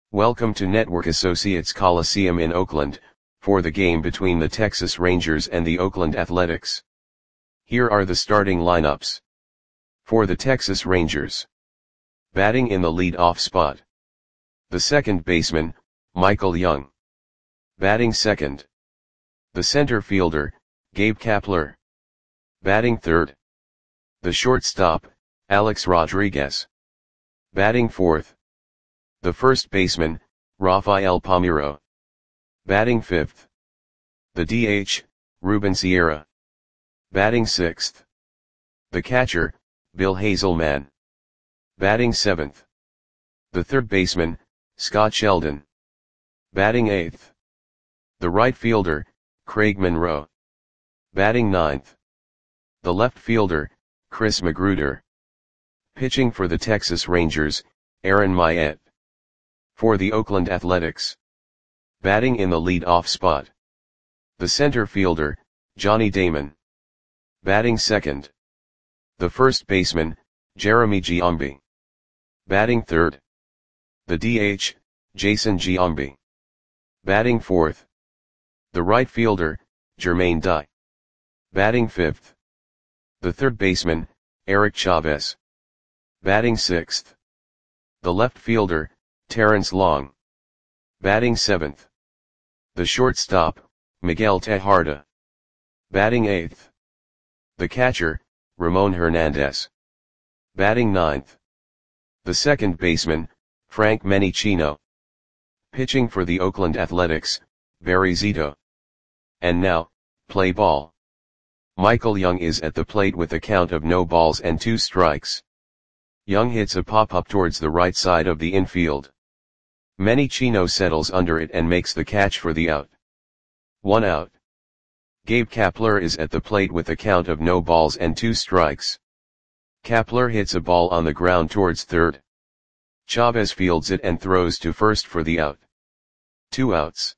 Welcome to Network Associates Coliseum in Oakland, for the game between the Texas Rangers and the Oakland Athletics. Here are the starting lineups. For the Texas Rangers. Batting in the lead-off spot. The second baseman, Michael Young. Batting second. The center fielder, Gabe Kapler. Batting third. The shortstop, Alex Rodriguez. Batting fourth. The first baseman, Rafael Palmeiro. Batting fifth. The DH, Ruben Sierra. Batting sixth. The catcher, Bill Hazelman. Batting seventh. The third baseman, Scott Sheldon. Batting eighth. The right fielder, Craig Monroe. Batting ninth. The left fielder, Chris Magruder. Pitching for the Texas Rangers, Aaron Myatt. For the Oakland Athletics. Batting in the lead-off spot. The center fielder, Johnny Damon. Batting second. The first baseman, Jeremy Giambi. Batting third. The DH, Jason Giambi. Batting fourth. The right fielder, Jermaine Dye. Batting fifth. The third baseman, Eric Chavez. Batting sixth. The left fielder, Terrence Long. Batting seventh. The shortstop, Miguel Tejada. Batting eighth. The catcher, Ramon Hernandez. Batting ninth. The second baseman, Frank Menichino. Pitching for the Oakland Athletics, Barry Zito. And now, play ball. Michael Young is at the plate with a count of no balls and 2 strikes. Young hits a pop-up towards the right side of the infield. Menichino settles under it and makes the catch for the out. 1 out. Gabe Kapler is at the plate with a count of no balls and 2 strikes. Kapler hits a ball on the ground towards third. Chavez fields it and throws to first for the out. 2 outs.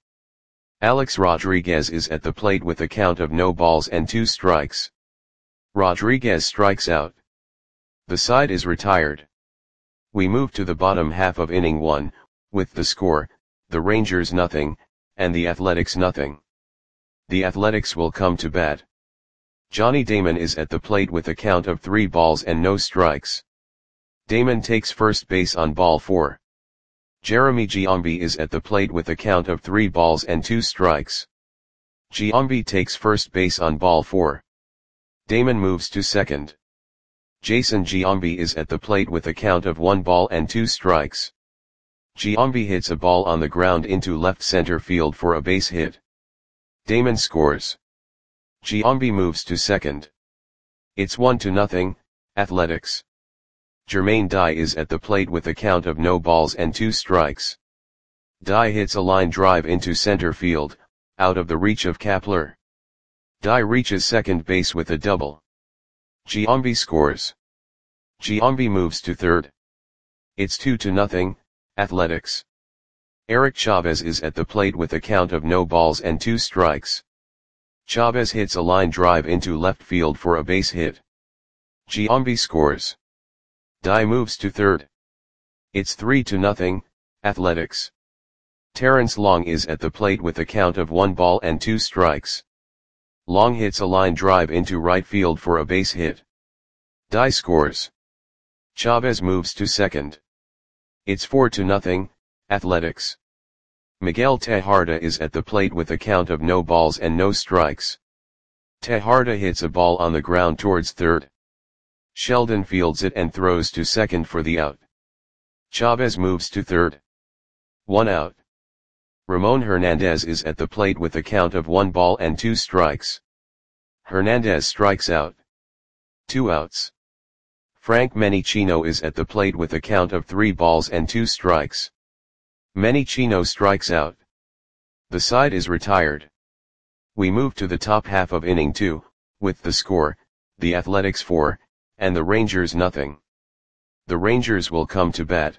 Alex Rodriguez is at the plate with a count of no balls and 2 strikes. Rodriguez strikes out. The side is retired. We move to the bottom half of inning 1, with the score, the Rangers nothing, and the Athletics nothing. The Athletics will come to bat. Johnny Damon is at the plate with a count of 3 balls and no strikes. Damon takes first base on ball 4. Jeremy Giambi is at the plate with a count of 3 balls and 2 strikes. Giambi takes first base on ball 4. Damon moves to second. Jason Giambi is at the plate with a count of 1 ball and 2 strikes. Giambi hits a ball on the ground into left center field for a base hit. Damon scores. Giambi moves to second. It's 1-0, Athletics. Jermaine Dye is at the plate with a count of no balls and 2 strikes. Dye hits a line drive into center field, out of the reach of Kapler. Dye reaches second base with a double. Giambi scores. Giambi moves to third. It's 2-0, Athletics. Eric Chavez is at the plate with a count of no balls and 2 strikes. Chavez hits a line drive into left field for a base hit. Giambi scores. Dye moves to third. It's 3-0, Athletics. Terrence Long is at the plate with a count of 1 ball and 2 strikes. Long hits a line drive into right field for a base hit. Dye scores. Chavez moves to second. It's 4-0, Athletics. Miguel Tejada is at the plate with a count of no balls and no strikes. Tejada hits a ball on the ground towards third. Sheldon fields it and throws to second for the out. Chavez moves to third. 1 out. Ramon Hernandez is at the plate with a count of 1 ball and 2 strikes. Hernandez strikes out. 2 outs. Frank Menichino is at the plate with a count of 3 balls and 2 strikes. Menichino strikes out. The side is retired. We move to the top half of inning 2, with the score, the Athletics 4, and the Rangers nothing. The Rangers will come to bat.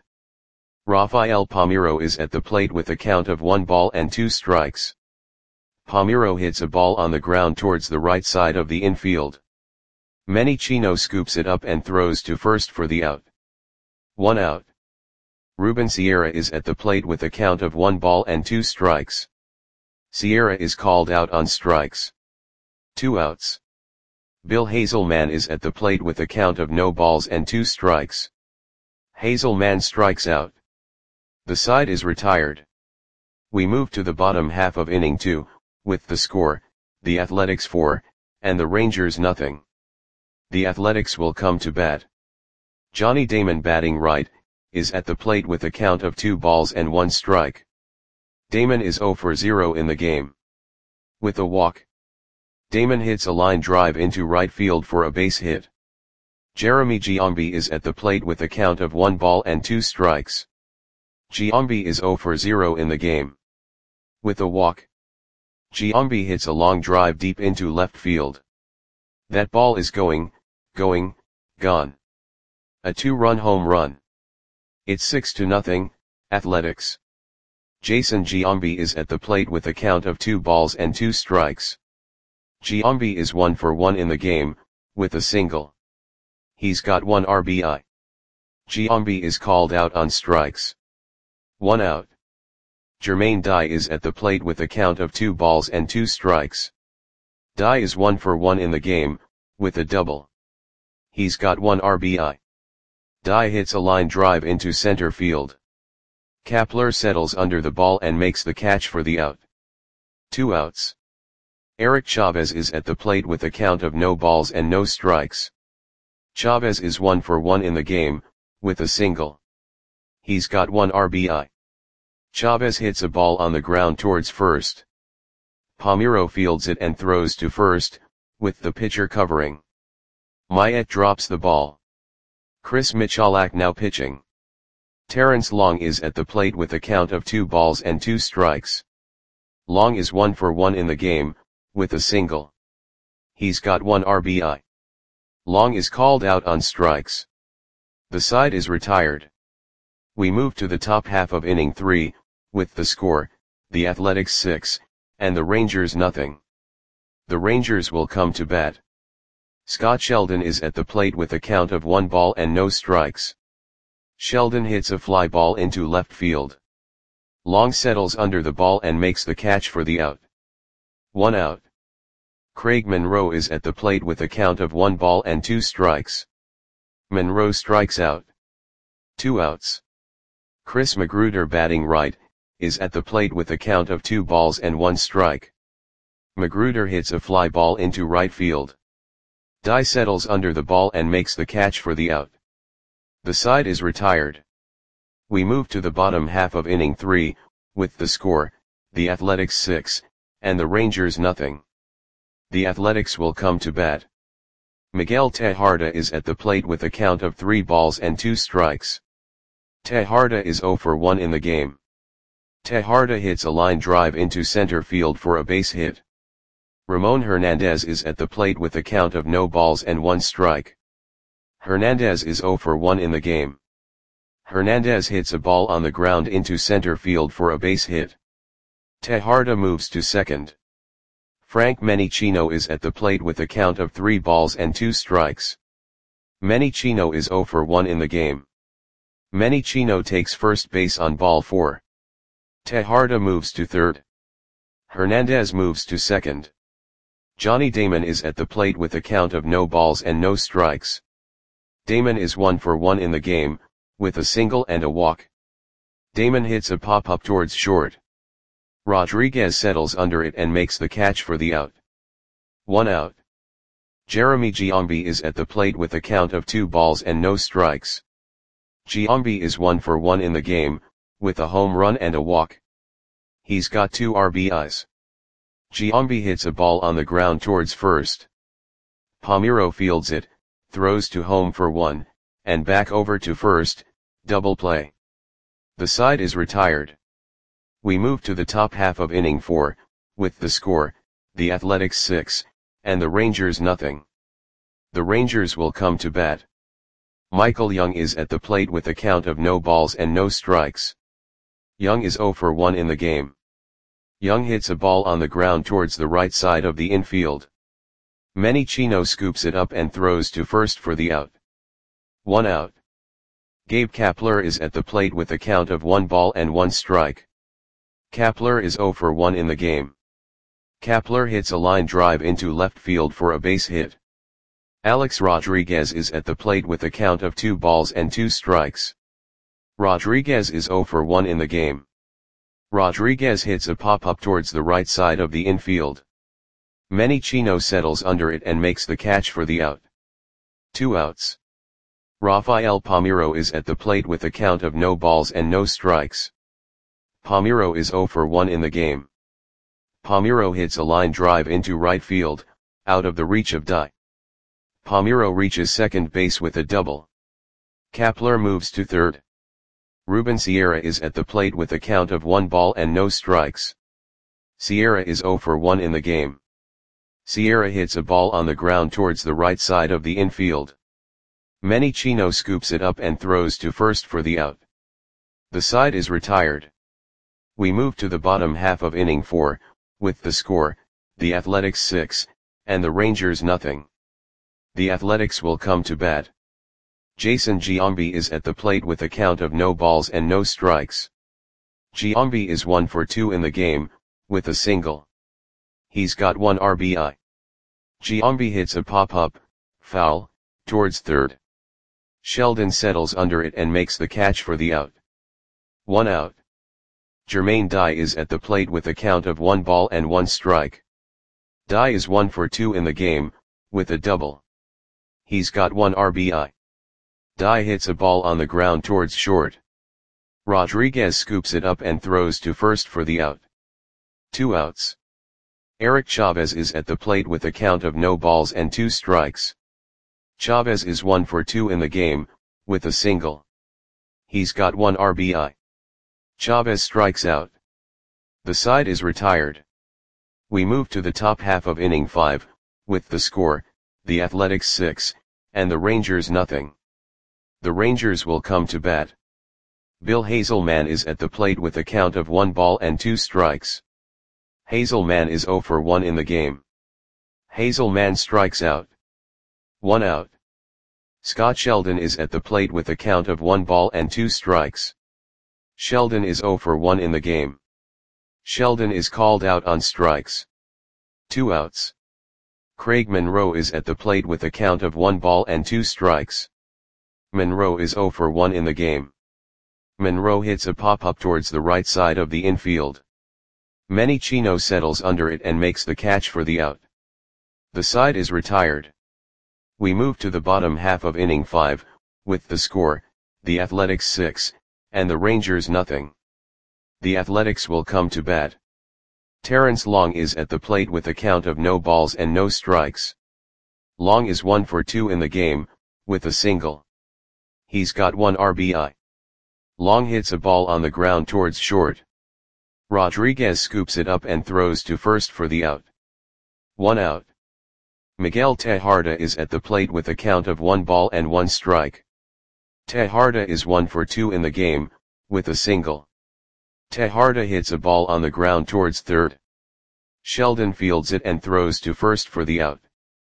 Rafael Palmeiro is at the plate with a count of 1 ball and 2 strikes. Palmeiro hits a ball on the ground towards the right side of the infield. Menichino scoops it up and throws to first for the out. 1 out. Ruben Sierra is at the plate with a count of 1 ball and 2 strikes. Sierra is called out on strikes. 2 outs. Bill Hazelman is at the plate with a count of no balls and 2 strikes. Hazelman strikes out. The side is retired. We move to the bottom half of inning 2, with the score, the Athletics 4, and the Rangers nothing. The Athletics will come to bat. Johnny Damon, batting right, is at the plate with a count of 2 balls and 1 strike. Damon is 0 for 0 in the game. With a walk, Damon hits a line drive into right field for a base hit. Jeremy Giambi is at the plate with a count of 1 ball and 2 strikes. Giambi is 0 for 0 in the game. With a walk, Giambi hits a long drive deep into left field. That ball is gone. A 2-run home run. It's 6-0, Athletics. Jason Giambi is at the plate with a count of 2 balls and 2 strikes. Giambi is 1 for 1 in the game, with a single. He's got 1 RBI. Giambi is called out on strikes. 1 out. Jermaine Dye is at the plate with a count of 2 balls and 2 strikes. Dye is 1 for 1 in the game, with a double. He's got 1 RBI. Dye hits a line drive into center field. Kapler settles under the ball and makes the catch for the out. 2 outs. Eric Chavez is at the plate with a count of no balls and no strikes. Chavez is 1 for 1 in the game, with a single. He's got 1 RBI. Chavez hits a ball on the ground towards first. Palmeiro fields it and throws to first, with the pitcher covering. Mayet drops the ball. Chris Michalak now pitching. Terrence Long is at the plate with a count of 2 balls and 2 strikes. Long is 1 for 1 in the game, with a single. He's got 1 RBI. Long is called out on strikes. The side is retired. We move to the top half of inning 3, with the score, the Athletics 6, and the Rangers nothing. The Rangers will come to bat. Scott Sheldon is at the plate with a count of 1 ball and no strikes. Sheldon hits a fly ball into left field. Long settles under the ball and makes the catch for the out. 1 out. Craig Monroe is at the plate with a count of 1 ball and 2 strikes. Monroe strikes out. 2 outs. Chris Magruder, batting right, is at the plate with a count of 2 balls and 1 strike. Magruder hits a fly ball into right field. Dye settles under the ball and makes the catch for the out. The side is retired. We move to the bottom half of inning 3, with the score, the Athletics 6, and the Rangers nothing. The Athletics will come to bat. Miguel Tejada is at the plate with a count of 3 balls and 2 strikes. Tejada is 0 for 1 in the game. Tejada hits a line drive into center field for a base hit. Ramon Hernandez is at the plate with a count of no balls and 1 strike. Hernandez is 0 for 1 in the game. Hernandez hits a ball on the ground into center field for a base hit. Tejada moves to second. Frank Menichino is at the plate with a count of 3 balls and 2 strikes. Menichino is 0 for 1 in the game. Menichino takes first base on ball 4. Tejada moves to third. Hernandez moves to second. Johnny Damon is at the plate with a count of no balls and no strikes. Damon is 1 for 1 in the game, with a single and a walk. Damon hits a pop-up towards short. Rodriguez settles under it and makes the catch for the out. 1 out. Jeremy Giambi is at the plate with a count of 2 balls and no strikes. Giambi is 1 for 1 in the game, with a home run and a walk. He's got 2 RBIs. Giambi hits a ball on the ground towards first. Palmeiro fields it, throws to home for 1, and back over to first, double play. The side is retired. We move to the top half of inning 4, with the score, the Athletics 6, and the Rangers nothing. The Rangers will come to bat. Michael Young is at the plate with a count of no balls and no strikes. Young is 0 for 1 in the game. Young hits a ball on the ground towards the right side of the infield. Menichino scoops it up and throws to first for the out. 1 out. Gabe Kapler is at the plate with a count of 1 ball and 1 strike. Kapler is 0 for 1 in the game. Kapler hits a line drive into left field for a base hit. Alex Rodriguez is at the plate with a count of 2 balls and 2 strikes. Rodriguez is 0 for 1 in the game. Rodriguez hits a pop-up towards the right side of the infield. Manny Chino settles under it and makes the catch for the out. 2 outs. Rafael Palmeiro is at the plate with a count of no balls and no strikes. Palmeiro is 0 for 1 in the game. Palmeiro hits a line drive into right field, out of the reach of Dye. Palmeiro reaches second base with a double. Kapler moves to third. Ruben Sierra is at the plate with a count of 1 ball and no strikes. Sierra is 0 for 1 in the game. Sierra hits a ball on the ground towards the right side of the infield. Manny Chino scoops it up and throws to first for the out. The side is retired. We move to the bottom half of inning 4, with the score, the Athletics 6, and the Rangers nothing. The Athletics will come to bat. Jason Giambi is at the plate with a count of no balls and no strikes. Giambi is 1 for 2 in the game, with a single. He's got 1 RBI. Giambi hits a pop-up, foul, towards third. Sheldon settles under it and makes the catch for the out. 1 out. Jermaine Dye is at the plate with a count of 1 ball and 1 strike. Dye is 1 for 2 in the game, with a double. He's got 1 RBI. Dye hits a ball on the ground towards short. Rodriguez scoops it up and throws to first for the out. 2 outs. Eric Chavez is at the plate with a count of no balls and 2 strikes. Chavez is 1 for 2 in the game, with a single. He's got 1 RBI. Chavez strikes out. The side is retired. We move to the top half of inning 5, with the score, the Athletics 6, and the Rangers nothing. The Rangers will come to bat. Bill Hazelman is at the plate with a count of 1 ball and 2 strikes. Hazelman is 0 for 1 in the game. Hazelman strikes out. 1 out. Scott Sheldon is at the plate with a count of 1 ball and 2 strikes. Sheldon is 0 for 1 in the game. Sheldon is called out on strikes. 2 outs. Craig Monroe is at the plate with a count of 1 ball and 2 strikes. Monroe is 0 for 1 in the game. Monroe hits a pop-up towards the right side of the infield. Manny Chino settles under it and makes the catch for the out. The side is retired. We move to the bottom half of inning 5, with the score, the Athletics 6, and the Rangers nothing. The Athletics will come to bat. Terrence Long is at the plate with a count of no balls and no strikes. Long is 1 for 2 in the game, with a single. He's got 1 RBI. Long hits a ball on the ground towards short. Rodriguez scoops it up and throws to first for the out. 1 out. Miguel Tejada is at the plate with a count of 1 ball and 1 strike. Tejada is 1 for 2 in the game, with a single. Tejada hits a ball on the ground towards third. Sheldon fields it and throws to first for the out.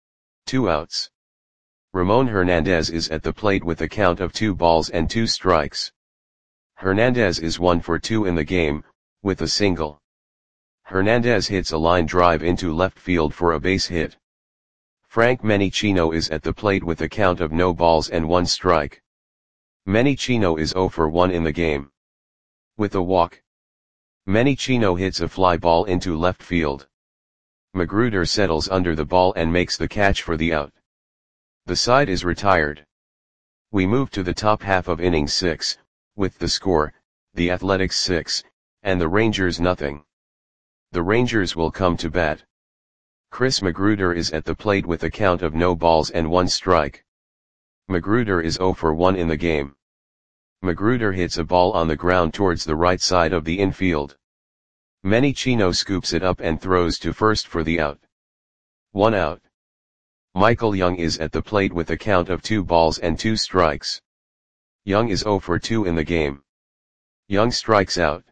2 outs. Ramon Hernandez is at the plate with a count of 2 balls and 2 strikes. Hernandez is 1 for 2 in the game, with a single. Hernandez hits a line drive into left field for a base hit. Frank Manny Chino is at the plate with a count of no balls and 1 strike. Manny Chino is 0 for 1 in the game. With a walk. Manny Chino hits a fly ball into left field. Magruder settles under the ball and makes the catch for the out. The side is retired. We move to the top half of inning 6, with the score, the Athletics 6, and the Rangers nothing. The Rangers will come to bat. Chris Magruder is at the plate with a count of no balls and 1 strike. Magruder is 0 for 1 in the game. Magruder hits a ball on the ground towards the right side of the infield. Manny Chino scoops it up and throws to first for the out. 1 out. Michael Young is at the plate with a count of 2 balls and 2 strikes. Young is 0 for 2 in the game. Young strikes out.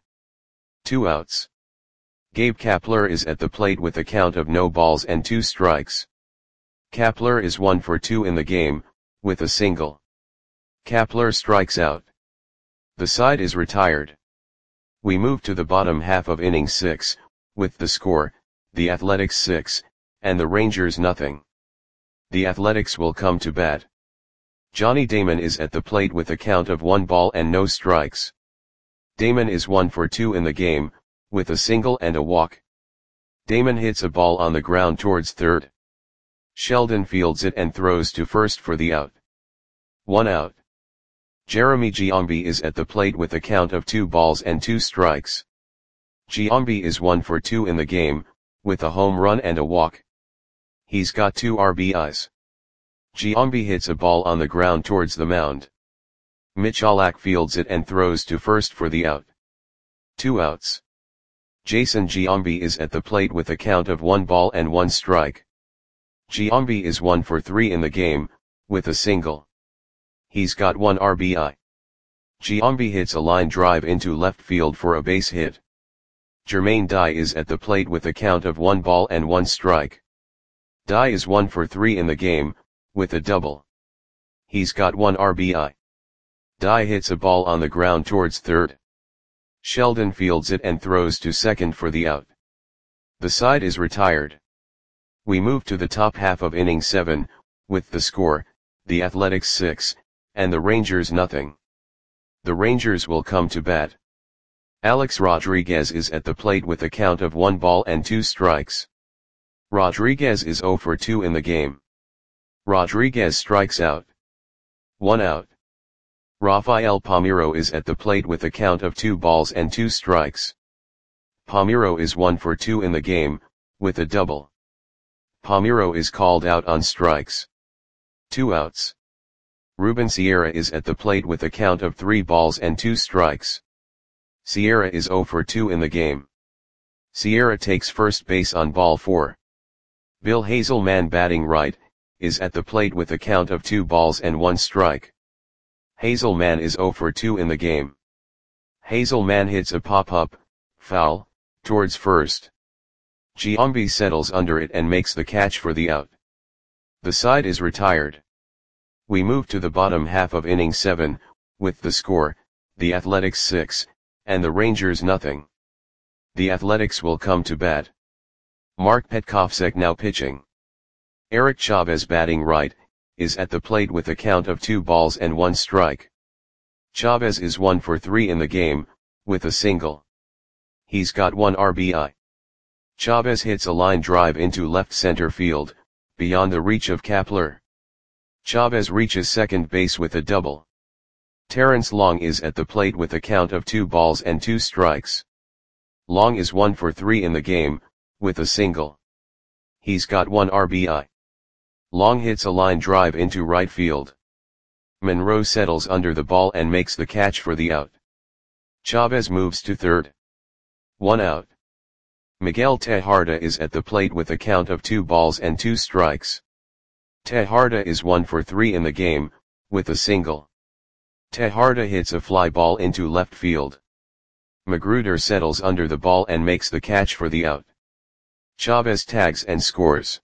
2 outs. Gabe Kapler is at the plate with a count of no balls and 2 strikes. Kapler is 1 for 2 in the game, with a single. Kapler strikes out. The side is retired. We move to the bottom half of inning 6, with the score, the Athletics 6, and the Rangers nothing. The Athletics will come to bat. Johnny Damon is at the plate with a count of 1 ball and no strikes. Damon is 1 for 2 in the game, with a single and a walk. Damon hits a ball on the ground towards third. Sheldon fields it and throws to first for the out. 1 out. Jeremy Giambi is at the plate with a count of 2 balls and 2 strikes. Giambi is 1 for 2 in the game, with a home run and a walk. He's got 2 RBIs. Giambi hits a ball on the ground towards the mound. Michalak fields it and throws to first for the out. 2 outs. Jason Giambi is at the plate with a count of 1 ball and 1 strike. Giambi is 1 for 3 in the game, with a single. He's got 1 RBI. Giambi hits a line drive into left field for a base hit. Jermaine Dye is at the plate with a count of 1 ball and 1 strike. Dye is 1 for 3 in the game, with a double. He's got 1 RBI. Dye hits a ball on the ground towards third. Sheldon fields it and throws to second for the out. The side is retired. We move to the top half of inning 7, with the score, the Athletics 6, and the Rangers nothing. The Rangers will come to bat. Alex Rodriguez is at the plate with a count of 1 ball and 2 strikes. Rodriguez is 0 for 2 in the game. Rodriguez strikes out. 1 out. Rafael Palmeiro is at the plate with a count of 2 balls and 2 strikes. Palmeiro is 1 for 2 in the game, with a double. Palmeiro is called out on strikes. 2 outs. Ruben Sierra is at the plate with a count of 3 balls and 2 strikes. Sierra is 0 for 2 in the game. Sierra takes first base on ball 4. Bill Hazelman, batting right, is at the plate with a count of 2 balls and 1 strike. Hazelman is 0 for 2 in the game. Hazelman hits a pop-up, foul, towards first. Giambi settles under it and makes the catch for the out. The side is retired. We move to the bottom half of inning 7, with the score, the Athletics 6, and the Rangers nothing. The Athletics will come to bat. Mark Petkovsek now pitching. Eric Chavez, batting right, is at the plate with a count of 2 balls and 1 strike. Chavez is 1 for 3 in the game, with a single. He's got 1 RBI. Chavez hits a line drive into left center field, beyond the reach of Kapler. Chavez reaches second base with a double. Terrence Long is at the plate with a count of 2 balls and 2 strikes. Long is 1 for 3 in the game, with a single. He's got 1 RBI. Long hits a line drive into right field. Monroe settles under the ball and makes the catch for the out. Chavez moves to third. 1 out. Miguel Tejada is at the plate with a count of 2 balls and 2 strikes. Tejada is 1 for 3 in the game, with a single. Tejada hits a fly ball into left field. Magruder settles under the ball and makes the catch for the out. Chavez tags and scores.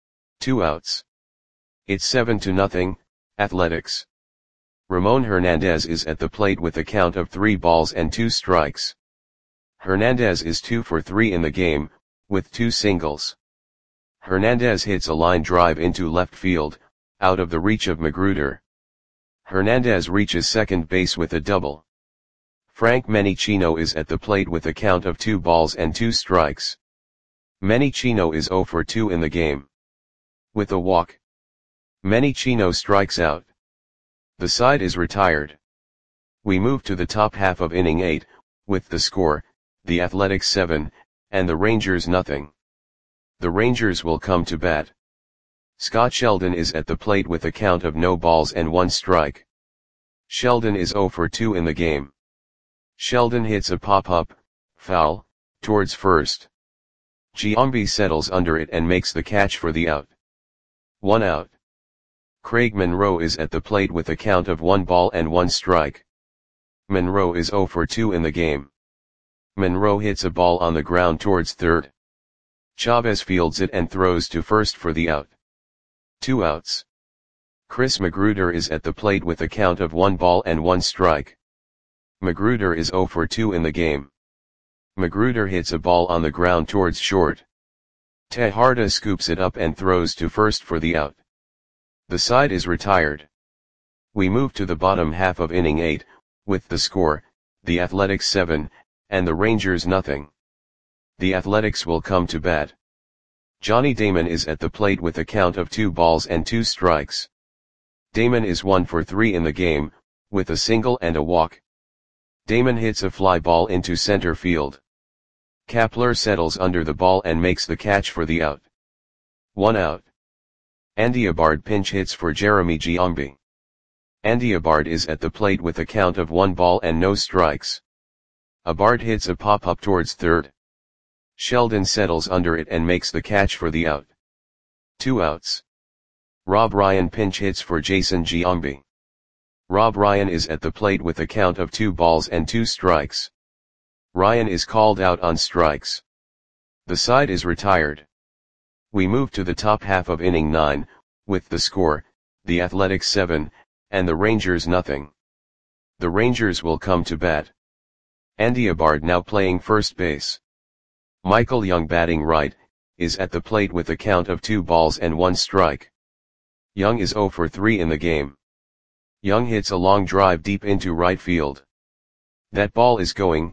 2 outs. It's 7-0, Athletics. Ramon Hernandez is at the plate with a count of 3 balls and 2 strikes. Hernandez is 2 for 3 in the game, with 2 singles. Hernandez hits a line drive into left field, out of the reach of Magruder. Hernandez reaches second base with a double. Frank Menichino is at the plate with a count of 2 balls and 2 strikes. Menichino is 0 for 2 in the game. With a walk. Menichino strikes out. The side is retired. We move to the top half of inning 8, with the score, the Athletics 7, and the Rangers nothing. The Rangers will come to bat. Scott Sheldon is at the plate with a count of no balls and 1 strike. Sheldon is 0 for 2 in the game. Sheldon hits a pop-up, foul, towards first. Giambi settles under it and makes the catch for the out. 1 out. Craig Monroe is at the plate with a count of 1 ball and 1 strike. Monroe is 0 for 2 in the game. Monroe hits a ball on the ground towards third. Chavez fields it and throws to first for the out. 2 outs. Chris Magruder is at the plate with a count of 1 ball and 1 strike. Magruder is 0 for 2 in the game. Magruder hits a ball on the ground towards short. Tejada scoops it up and throws to first for the out. The side is retired. We move to the bottom half of inning 8, with the score, the Athletics 7, and the Rangers nothing. The Athletics will come to bat. Johnny Damon is at the plate with a count of 2 balls and 2 strikes. Damon is 1 for 3 in the game, with a single and a walk. Damon hits a fly ball into center field. Kapler settles under the ball and makes the catch for the out. 1 out. Andy Abard pinch hits for Jeremy Giambi. Andy Abard is at the plate with a count of 1 ball and no strikes. Abard hits a pop-up towards third. Sheldon settles under it and makes the catch for the out. 2 outs. Rob Ryan pinch hits for Jason Giambi. Rob Ryan is at the plate with a count of 2 balls and 2 strikes. Ryan is called out on strikes. The side is retired. We move to the top half of inning 9, with the score, the Athletics 7, and the Rangers nothing. The Rangers will come to bat. Andy Abard now playing first base. Michael Young batting right, is at the plate with a count of 2 balls and 1 strike. Young is 0 for 3 in the game. Young hits a long drive deep into right field. That ball is gone.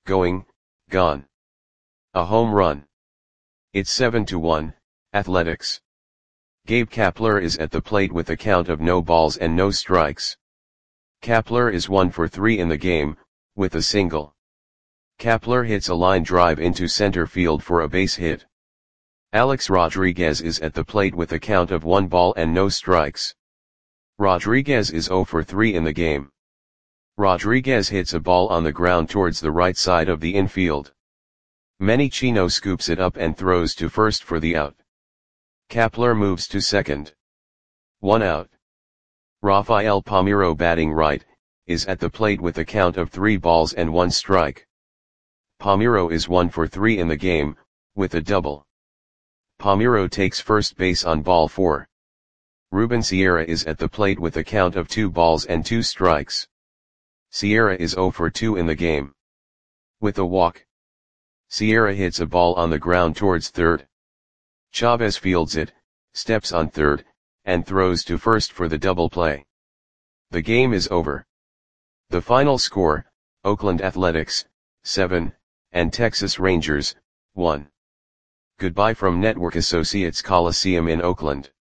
A home run. It's 7-1, Athletics. Gabe Kapler is at the plate with a count of no balls and no strikes. Kapler is 1 for 3 in the game, with a single. Kapler hits a line drive into center field for a base hit. Alex Rodriguez is at the plate with a count of 1 ball and no strikes. Rodriguez is 0 for 3 in the game. Rodriguez hits a ball on the ground towards the right side of the infield. Manny Chino scoops it up and throws to first for the out. Kapler moves to second. 1 out. Rafael Palmeiro batting right, is at the plate with a count of 3 balls and 1 strike. Palmeiro is 1 for 3 in the game, with a double. Palmeiro takes first base on ball 4. Ruben Sierra is at the plate with a count of 2 balls and 2 strikes. Sierra is 0 for 2 in the game. With a walk. Sierra hits a ball on the ground towards third. Chavez fields it, steps on third, and throws to first for the double play. The game is over. The final score, Oakland Athletics, 7, and Texas Rangers, 1. Goodbye from Network Associates Coliseum in Oakland.